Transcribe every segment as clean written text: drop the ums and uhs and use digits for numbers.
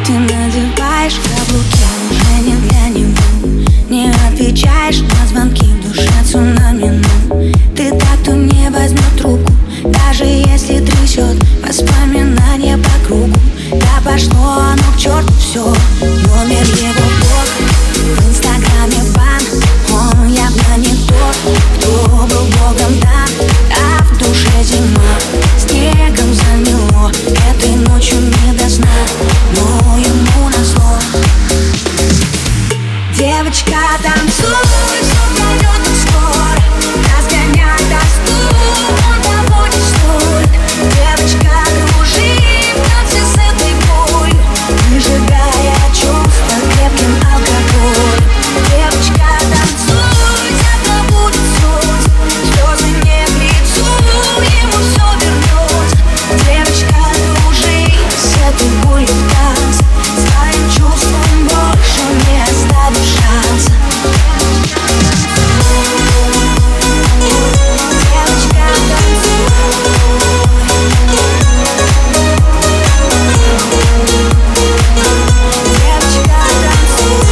Ты надеваешь каблуки, уже не для него. Не отвечаешь на звонки, в душе цунами, ну. Ты так, кто не возьмет трубку, даже если трясет воспоминания по кругу. Да пошло оно к черту все, номер его блог, в инстаграме бан. Он явно не тот, кто был богом дан. А в душе зима, снегом замело, этой ночью не до сна, но ему назло. Девочка, танцуй, все пройдет так скоро, разгоняй тоску, он того не стоит. Девочка, кружи в танце с этой болью, выжигая чувства крепким алкоголем. Девочка, танцуй, завтра будет солнце, слезы не к лицу, ему все вернется. Девочка, кружи с этой болью в танце, своим чувством больше не оставишь шанса. Девочка, танцуй. Девочка, танцуй.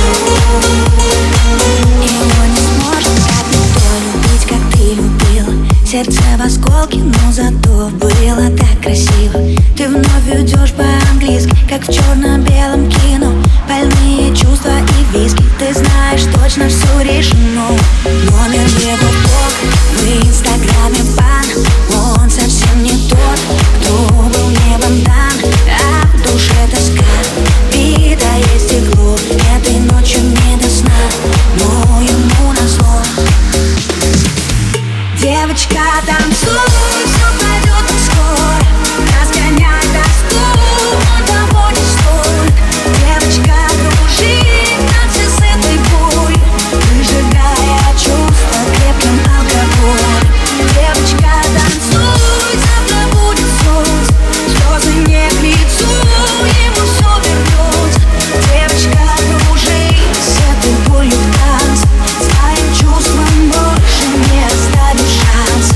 Его не сможет так никто любить, как ты любила. Сердце в осколке, но зато было так красиво. Ты вновь идешь по-английски, как в черно-белом кино. Больные чувства и виски, ты знаешь, точно все решено. Номер его блог, в инстаграме бан. Он совсем не тот, кто был небом дан. А в душе тоска, битое стекло, этой ночью не до сна, но ему назло. Девочка, танцуй, все пройдет так скоро, разгоняй тоску, он того не стоит. Девочка, кружи в танце с этой болью, выжигая чувства крепким алкоголем. Девочка, танцуй, завтра будет солнце, слезы не к лицу, ему все вернется. Девочка, кружи с этой болью в танце, своим чувством больше не оставишь шанса.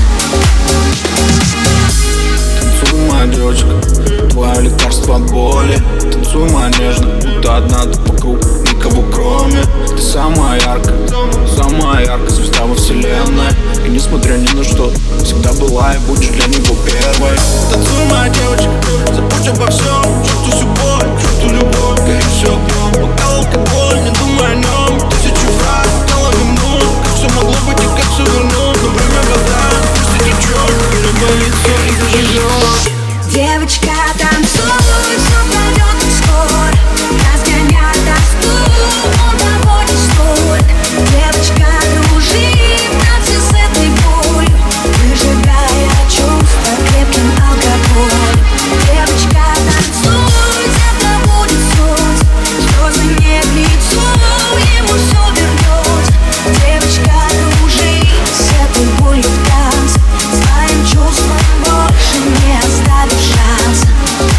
Танцуй, моя девочка, твое лекарство от боли. Танцуй, моя нежно, будто одна ты по кругу, никого кроме. Ты самая яркая звезда во вселенной. И несмотря ни на что, всегда была и будешь для него первой. Танцуй, моя девочка, забудь обо всем, чувствуй всю боль, чувствуй любовь, гори все огнем. Бокал алкоголь, не думай о нем, тысячу фраз, стало минут. Как все могло быть и как все вернуть, но время вода, пусть и течет, и любое лицо и зажжет. Девочка, танцуй, все пройдет так скоро, разгоняй тоску, он того не стоит. Девочка, кружи в танце с этой болью, выжигая чувства крепким алкоголем. Девочка, танцуй, завтра будет солнце, слезы не к лицу, ему все вернется. Девочка, кружи с этой болью в танце, своим чувством больше не оставишь шанса.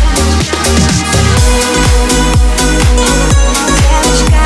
Девочка,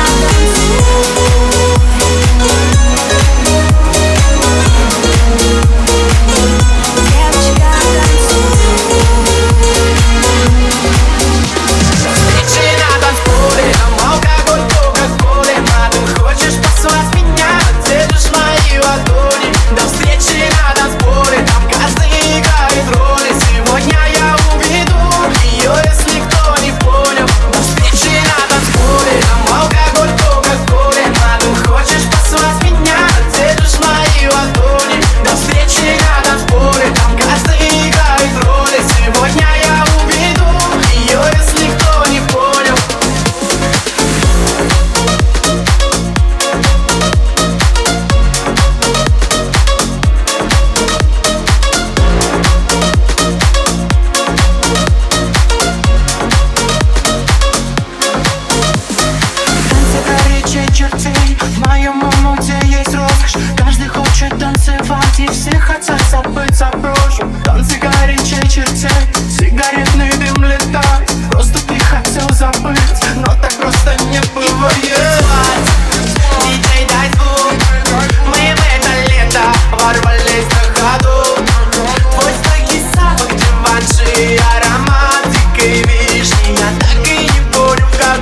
Встречи на танцполе, там алкоголь, кока-коле. Ты хочешь послать меня, держишь мои ладони. До встречи на танцполе, там каждый играет роли. Сегодня я уведу ее, если кто не понял. До встречи на танцполе, там алкоголь, кока-коле. Ты хочешь послать меня, держишь мои ладони. До встречи на танцполе, там каждый играет роли. Сегодня я уведу ее, если кто не понял. Танцы горячей черты, в моем умуте есть роскошь. Каждый хочет танцевать, и все хотят забыться о прошлом. Танцы горячей черты, сигаретный дым летает. Просто ты хотел забыть, но так просто не бывает. Диджей, дай звук, мы в это лето ворвались на ходу. Твой стойкий запах, диванши, аромат дикой вишни. Я так и не понял, как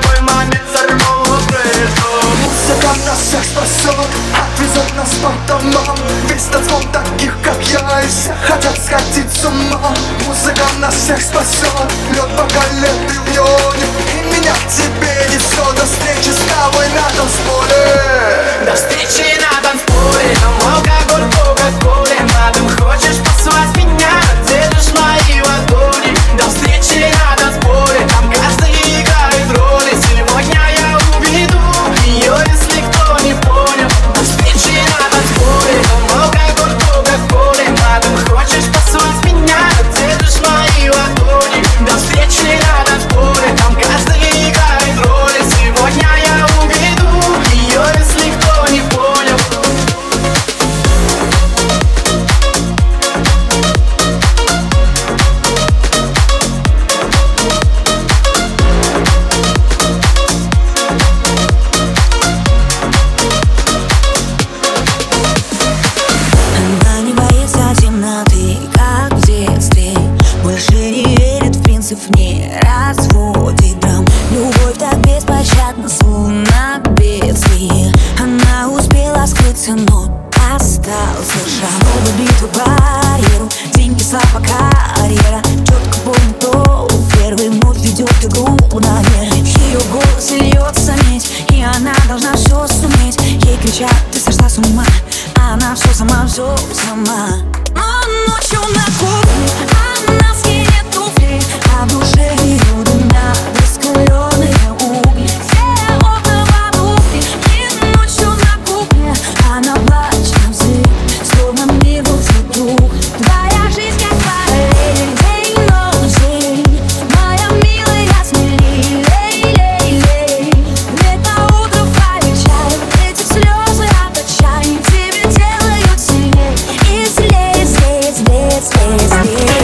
всех спасет. Лед пока лет ты в ионе, и меня к тебе несет. До встречи с тобой на танцполе. До встречи на танцполе. Там алкоголь, кока-коле. На дым хочешь послать меня? Держишь мои ладони. До встречи на танцполе. Там каждый играет роли. Сегодня я уведу ее, если кто не понял. До встречи на танцполе. Там алкоголь, кока-коле. На дым хочешь послать меня? Держишь мои ладони. До встречи на танцполе. Там каждый играет роли. Сегодня я уведу ее, если кто не понял. Она не боится темноты, как в детстве. Больше не верит в принцип, не разводит драм. Любовь так беспощадна, словно бедствие. Она успела скрыться, но остался шаг. Оба битвы барьеру, деньги, слава, карьера. Четко помню, кто первый вновь ведет игру наверх. В ее голосе льется медь, и она должна все суметь. Ей кричат, ты сошла с ума, а она все сама. Но ночью на кухне она скинет туфли, а в душе ее дымят раскаленные угли. Все окна потухли, и ночью на кухне она плачет на взрыв, словно мир был вокруг. Твоя жизнь как параллель, день, ночь, день. Моя милая, смелей, лей, лей, лей. Лето, утро полегчает, эти слезы от отчаяния тебя делают сильней. И злей, злей, злей, злей, злей.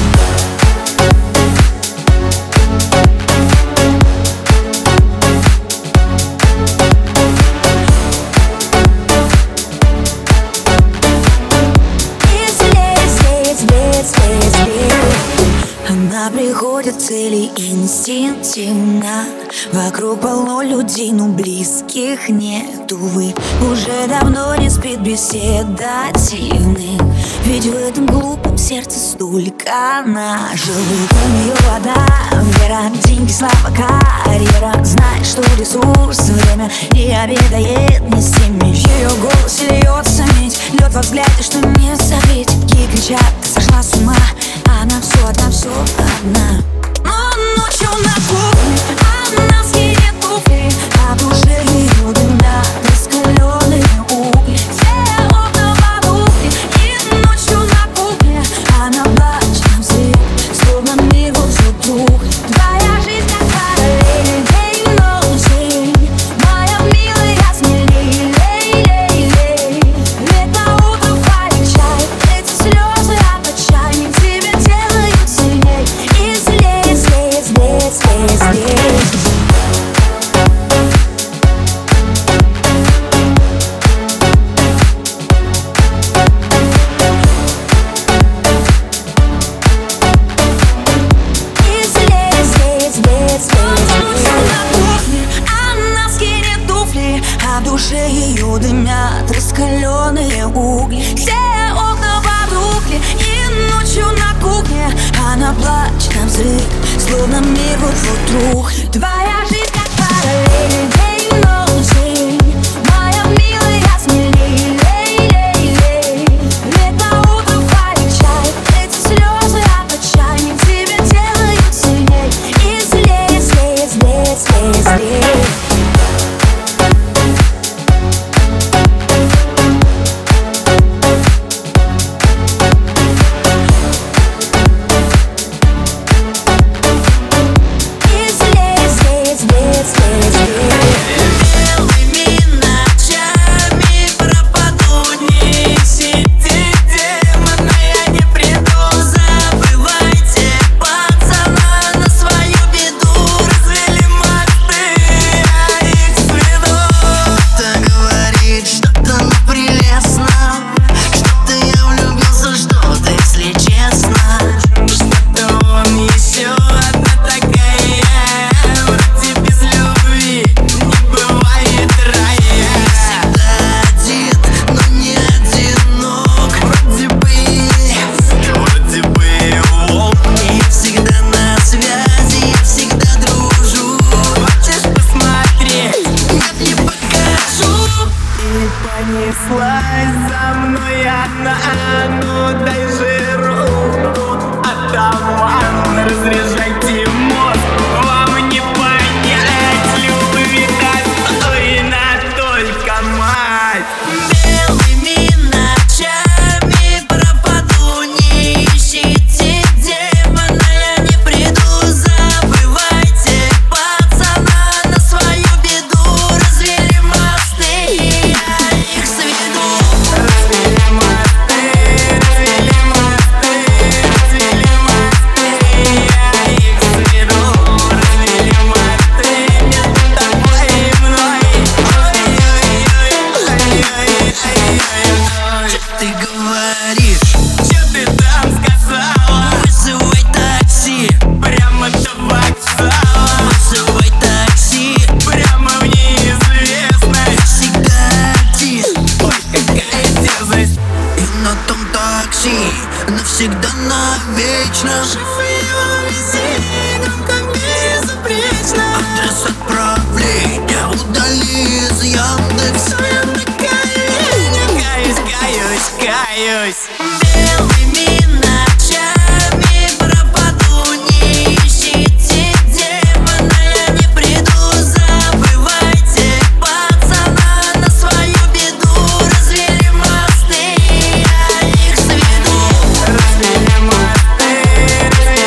Она приходит к цели инстинктивно. Вокруг полно людей, но близких нет, увы. Уже давно не спит беседа дивных. Ведь в этом глупом сердце столько наживых. У нее вода, вера, деньги, слава, карьера. Знает, что ресурс, время не обедает ни с теми. В ее голосе льется медь, лед во взгляде, что не согреть. Ей кричат, ты сошла с ума, а она все одна, все одна. Но ночью на кухне она скинет туфли, а в душе ее дымят раскаленные угли. Все окна потухли, и ночью на кухне она плачет на взрыв, словно мир был вокруг. Твоя жизнь как параллель, день, ночь, день. Моя милая, смелей, лей, лей, лей. Лето, утро полегчает, эти слезы от отчаяния тебя делают сильней. И злей, злей, злей, злей, злей. Она скинет туфли, а в душе ее дымят раскаленные угли. Все окна потухли, и ночью на кухне она плачет на взрыв, словно мир вот вокруг. Твоя жизнь как параллель, день, ночь, день. Моя милая, смелей, лей, лей, лей. Лето, утро полегчает, эти слезы от отчаяния тебя делают сильней. И злей, злей, злей, злей, злей. И злей, злей, злей, злей, злей. Белыми ночами пропаду, не ищите демона, я не приду. Забывайте пацана, на свою беду развели мосты. Неслась за мной одна, ну дай же руку, атаман, разряжайте мозг. Вам не понять любви достойна только мать. Белыми ночами пропаду, не ищите демона, я не приду. Забывайте пацана, на свою беду развели мосты, и я их сведу. Развели мосты, развели мосты, развели мосты, я их сведу. Развели мосты между тобой и мной. Ой-ой-ой-ой-ой-ой-ой. Чё ты говоришь? Чё ты там сказала? Вызывай такси, Прямо до вокзала, вызывай такси, прямо в неизвестность. всегда один. Ой, какая дерзость. И на том такси навсегда, навечно. Живые веселье, громко безупречно. Адрес отправления удали из Яндекса. Я на коленях, каюсь, каюсь, каюсь. Белыми ночами пропаду, не ищите демона, я не приду. Забывайте пацана, на свою беду развели мосты, и я их сведу. Развели мосты, развели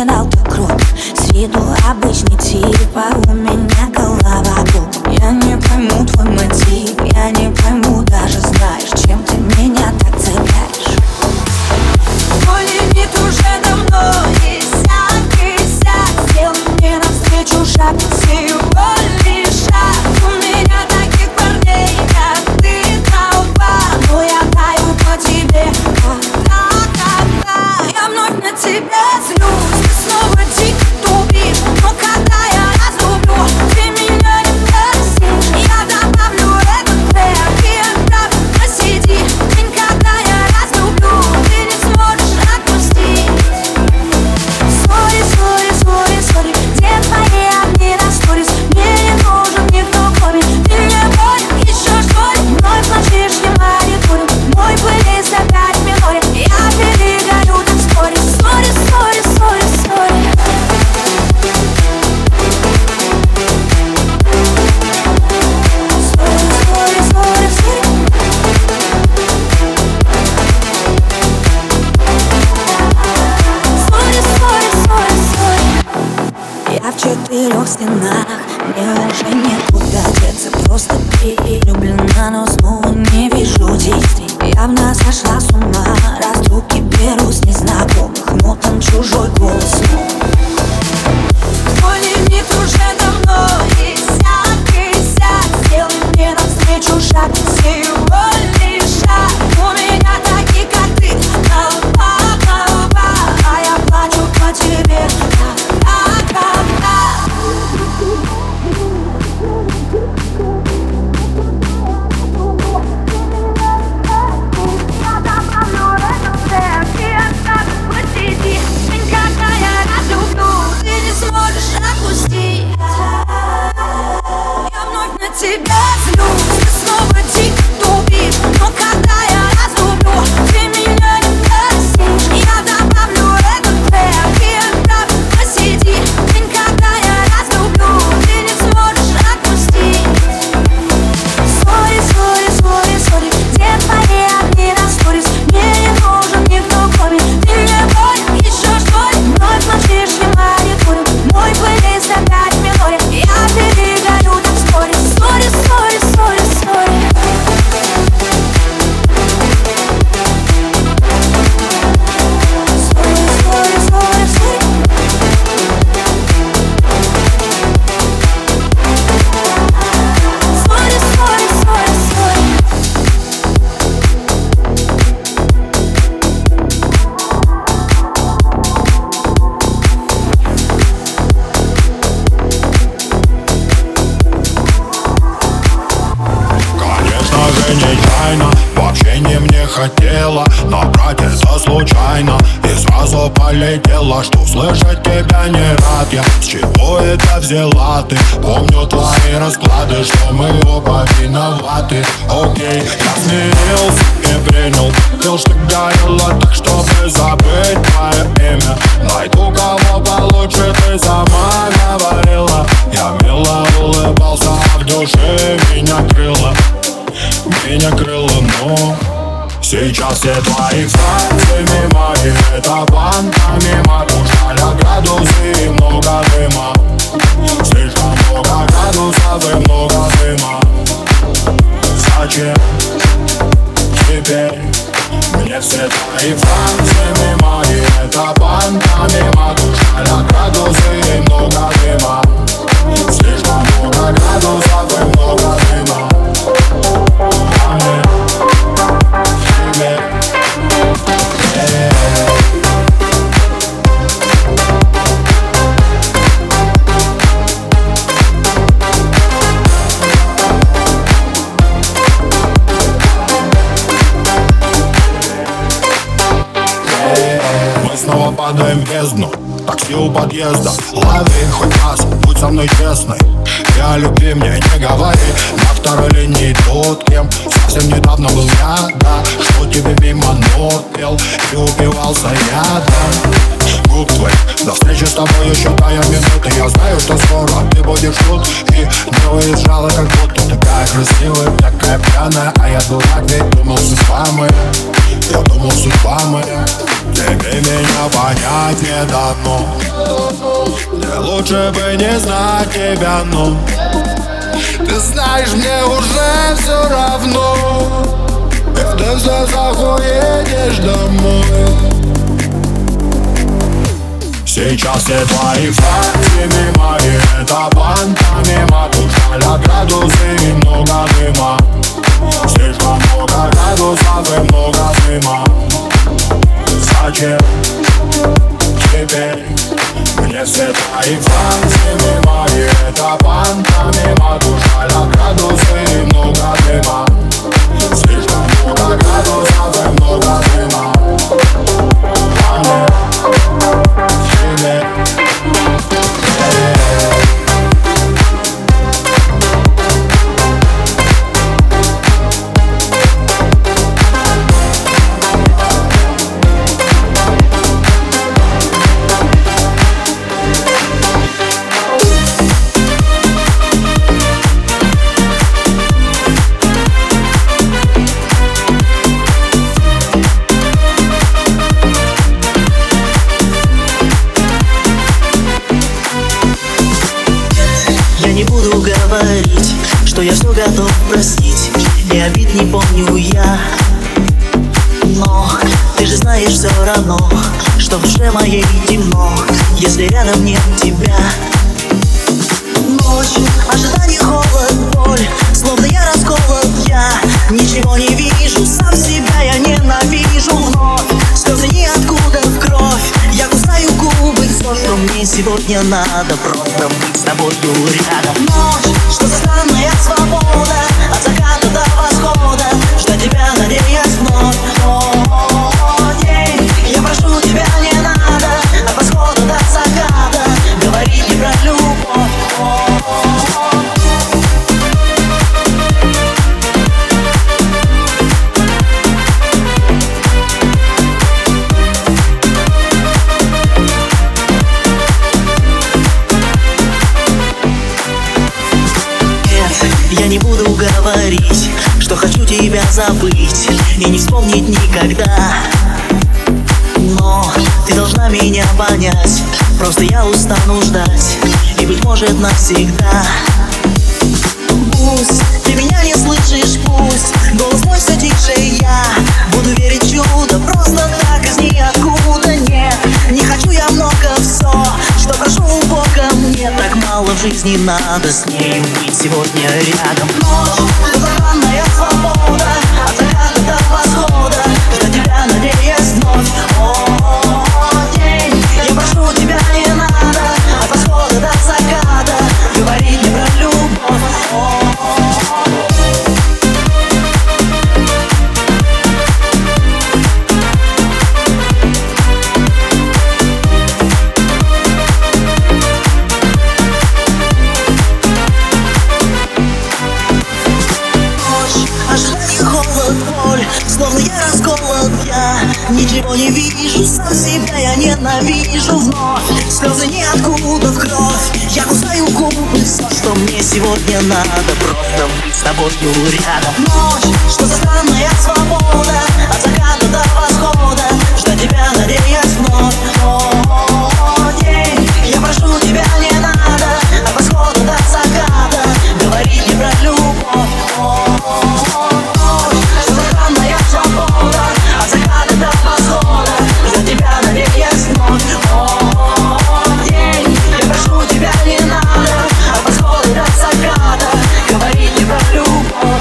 начинал так круто. С виду обычный тип, а у меня голова кругом. Я не пойму твой мотив, я не пойму, даже знаешь, чем ты меня так цепляешь. Твой лимит уже давно иссяк. Сделай мне навстречу шаг, всего лишь шаг. У меня таких парней, как ты, толпа. Но я таю по тебе, я вновь на тебя злюсь. Ты снова дико тупишь, но когда я разлюблю, ты меня не простишь. Я добавлю этот трек и отправлю на CD. День, когда я разлюблю, ты не сможешь отпустить. Сори, сори, сори, сори, где твои огни на сторис? Мне не нужен никто кроме. Ты мне болен, еще что ли? Вновь молчишь, не мониторю. Мой плейлист опять в миноре. Я перегорю, так спорить. Сори, сори, сори, сори. Сори, сори, сори, сори. Сори, сори, сори, сори. Я в 4 стенах, мне уже некуда деться. Просто перелюблена, но снова не вижу действий. Явно сошла с ума, раз руки беру с незнакомых, но там чужой голос снова. Твой лимит уже давно иссяк. Сделай мне навстречу шаг, всего лишь шаг. У меня такие, как ты, толпа. А я плачу по тебе, тебя злюсь, ты снова дико тупишь. Но когда я разлюблю, ты меня не простишь. Я добавлю этот трек и отправлю на CD. День, когда я разлюблю, ты не сможешь отпустить. Сори, сори, сори, сори, где твои огни на сторис? Мне не нужен никто кроме. Ты мне болен, еще что ли? Вновь молчишь, не мониторю. Мой плейлист опять в миноре. Я перегорю, так спорить. Сори, сори, сори, сори. Сори, сори, сори, сори. Сори, сори, сори, сори. Конечно же нечаянно, вообще не мне хотела набрать это случайно и сразу полетела, что слышать тебя не рад я. С чего это взяла ты? Помню твои расклады, что мы оба виноваты. Окей, я смирился и принял. Хотел, что горело так, чтобы забыть твое имя. Найду кого получше, ты сама говорила. Я мило улыбался, а в душе меня крыло. Меня крыло, но сейчас все твои фразы мимо. И это пантомима. Пушали градусы и много дыма. Слишком много градусов и много дыма. Зачем теперь мне все твои фразы мимо? И это пантомима. Пушали градусы и много дыма. Слишком много градусов и много дыма. Мы снова падаем в бездну. Такси у подъезда. Лови хоть раз, будь со мной честной. Я любви мне не говори. На второй линии тут кем. Совсем недавно был я, да. Что тебе мимо нот пел и упивался я, да. Губ твоих до встречи ночи с тобой считая минуты. Я знаю, что скоро ты будешь тут и не уезжала, как будто такая красивая, такая пьяная. А я дурак, ведь думал, судьба моя. Я думал, судьба моя. Тебе меня понять не дано. Мне лучше бы не знать тебя, но ты знаешь, мне уже все равно, когда завтра уедешь домой. Сейчас все твои фразы мимо, и это пантомима. Душа градусы и много дыма. Слишком много градусов и много дыма. Зачем теперь мне все твои фразы мимо, и это пантомима. Душа градусы и много дыма. Слишком много градусов и много дыма. Что я все готов простить, и обид не помню я. Но ты же знаешь все равно, что в душе моей темно, если рядом нет тебя. Ночью ожидание, холод, боль, словно я расколот, я ничего не вижу, сам себя я ненавижу. Вновь слезы ниоткуда в кровь, я кусаю губы. Все, что мне сегодня надо, просто быть с тобою рядом. Ночь, что за странная свобода, от заката до восхода, ждать тебя, надеясь вновь. О, день, я прошу тебя, не надо, от восхода до заката говорить не про любовь. Я не буду говорить, что хочу тебя забыть и не вспомнить никогда. Но ты должна меня понять, просто я устану ждать, и быть может навсегда. Пусть ты меня не слышишь, пусть голос мой все тише, я буду верить в чудо, просто так из ниоткуда. Нет, не хочу я много, все, что прошу у Бога, мне так мало в жизни надо с нею быть сегодня рядом. Ночь, странная свобода, от заката до восхода, ждать тебя, надеясь вновь. О, день, я прошу тебя, не надо, от восхода до заката говорить не про любовь. Словно я расколот, я ничего не вижу, сам себя я ненавижу. Вновь слезы ниоткуда в кровь, я кусаю губы. Все, что мне сегодня надо, просто быть с тобою рядом. Ночь, что за странная свобода, от заката до восхода, ждать тебя, надеясь вновь. О, день, я прошу тебя, не надо, от восхода до заката говорить не про любовь. От заката до восхода, ждать тебя, надеясь вновь. О, день, я прошу тебя, не надо, от восхода до заката говорить не про любовь.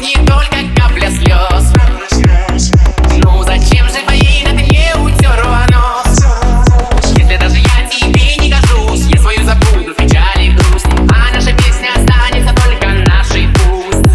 не только капля слез. Ну зачем же Фаина ты не утерла нос? Если даже я тебе не кажусь, я свою забуду печаль и грусть, а наша песня останется только нашей пусть.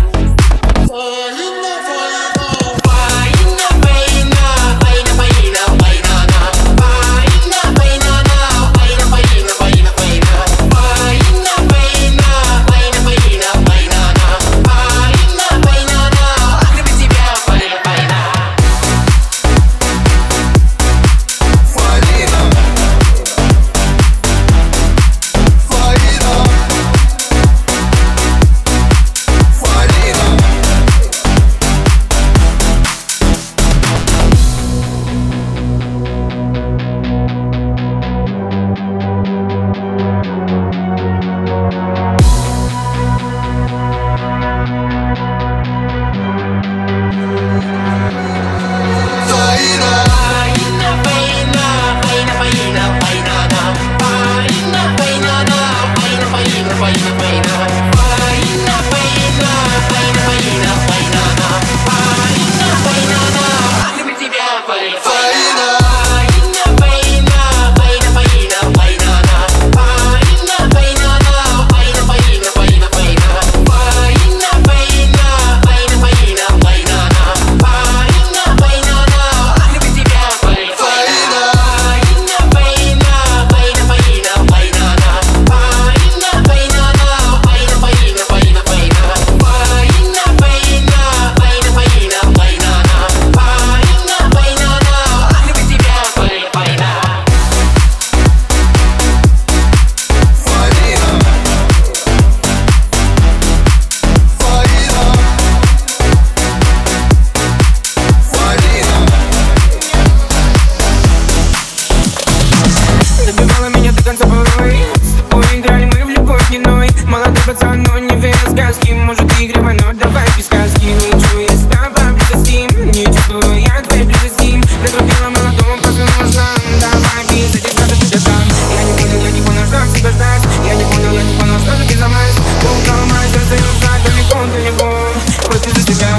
Молодой пацан, но не верил в сказки. Может игривой, но давай без сказки. Не чую я себя поблизости, не чувствую я твоей близости. Накрутила молодому просто нужно. Давай без этих сказок тебя дам. Я не понял, что всегда ждать. Я не понял, что ты безумность. Ты украл мое сердце и ушла далеко. Просто за тебя.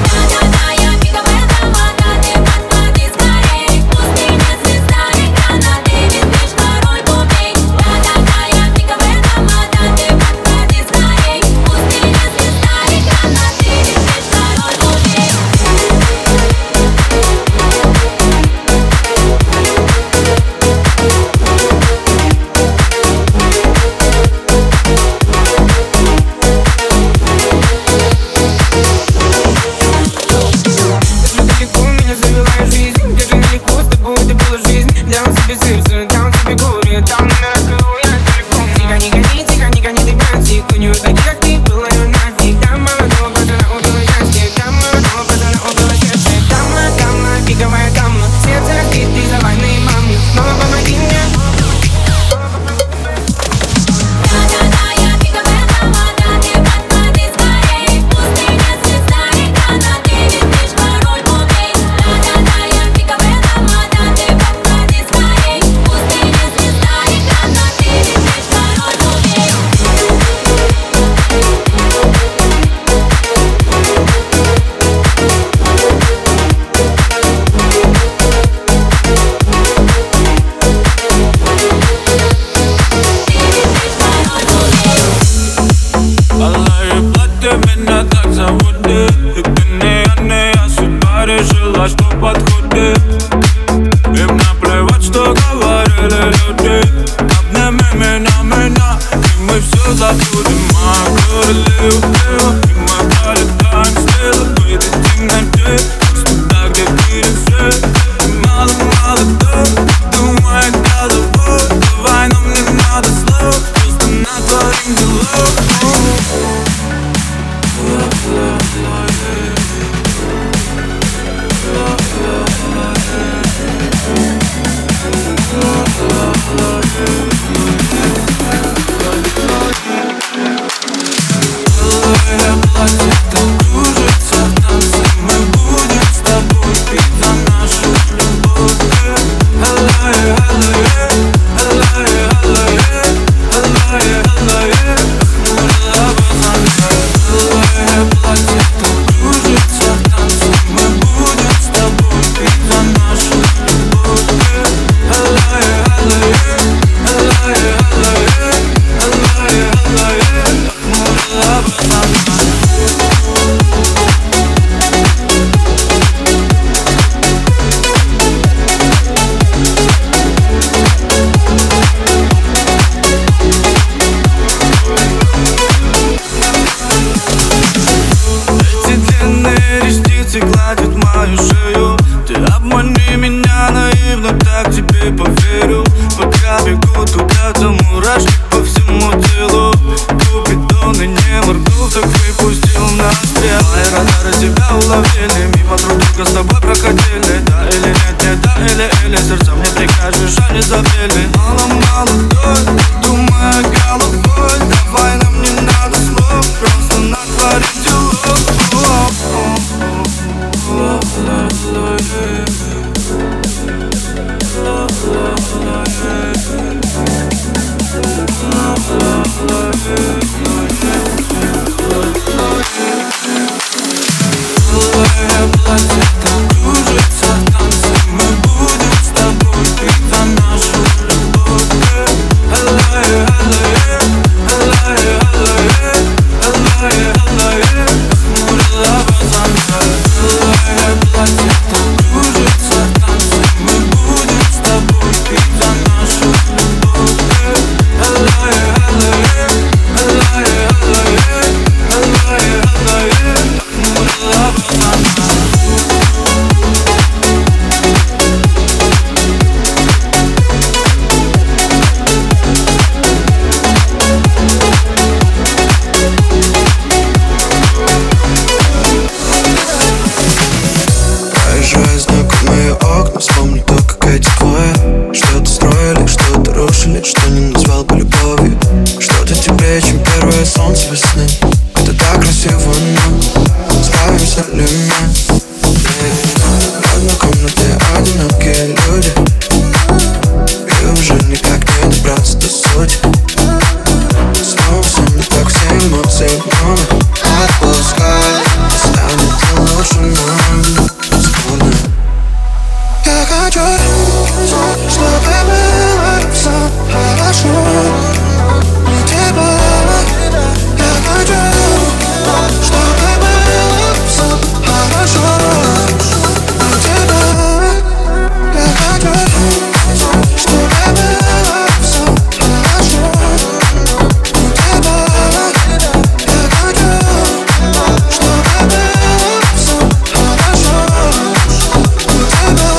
Вспомни то, как эти двое что-то строили, что-то рушили, что не назвал бы любовью. Что-то теплее, чем первое солнце весны. Это так красиво, но справимся ли мы? В одной комнате одинокие люди, и уже никак не добраться до сути. Снова все не так, все эмоции много. Отпускай, станет лучше, но спорно. Я хочу, чтобы было все хорошо. Не тебя. Я хочу, чтобы было все хорошо. Не тебя. Я хочу, чтобы было все хорошо. Не тебя. Я хочу, чтобы было все хорошо. Не тебя.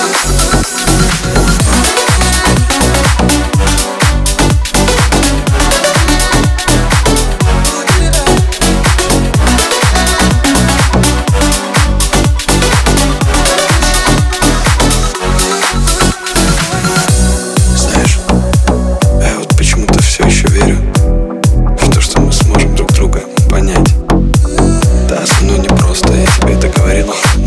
Знаешь, я вот почему-то все еще верю в то, что мы сможем друг друга понять. Да, со мной непросто, я тебе это говорил.